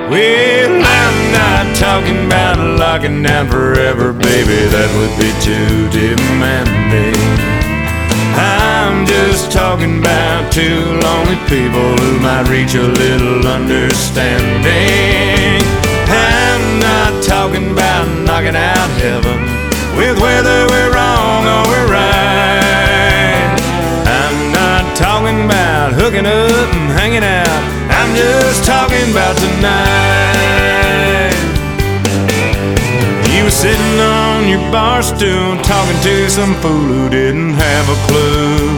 Well, I'm not talking about locking down forever, baby, that would be too demanding. I'm just talking about two lonely people who might reach a little understanding. I'm not talking about knocking out heaven with whether we're wrong or we're right. I'm not talking about hooking up and hanging out. I'm just talking about tonight. You were sitting on your bar stool talking to some fool who didn't have a clue.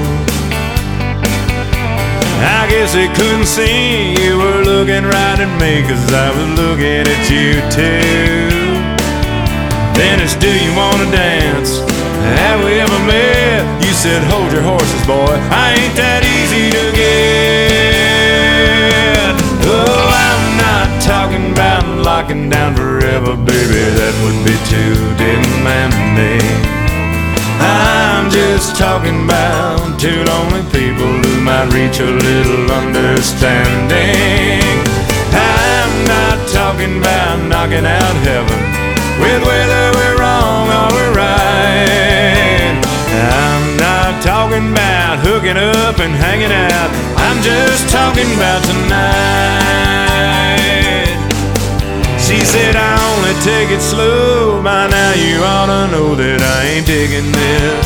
I guess they couldn't see you were looking right at me, 'cause I was looking at you too. Then it's, do you wanna dance? Have we ever met? You said, hold your horses, boy, I ain't that easy to get. Oh, I'm not talking about locking down forever, baby, that would be too demanding. I'm just talking about two lonely people who might reach a little understanding. I'm not talking about knocking out heaven with whether we're wrong or we're right. I'm not talking about hooking up and hanging out. I'm just talking about tonight. She said, I only take it slow. By now you ought to know that I ain't digging this.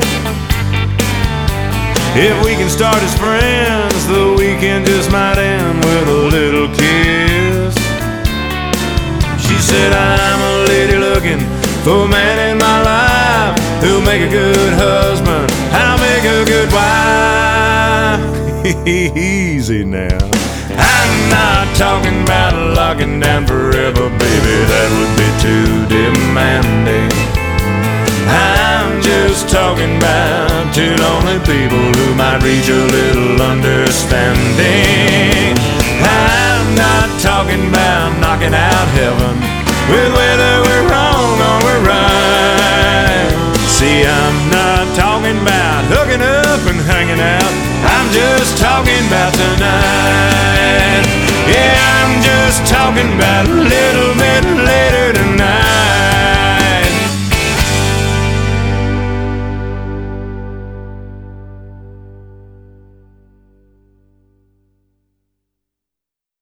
If we can start as friends, the weekend just might end with a little kiss. She said, I'm a lady looking for a man in my life who'll make a good husband, I'll make a good wife. Easy now. I'm not talking about locking down forever, baby, that would be too demanding. I'm just talking about two lonely people who might reach a little understanding. I'm not talking about knocking out heaven with whether we're wrong or we're right. See, I'm not talking about hooking up and hanging out. I'm just talking about tonight. Yeah, I'm just talking about a little bit later.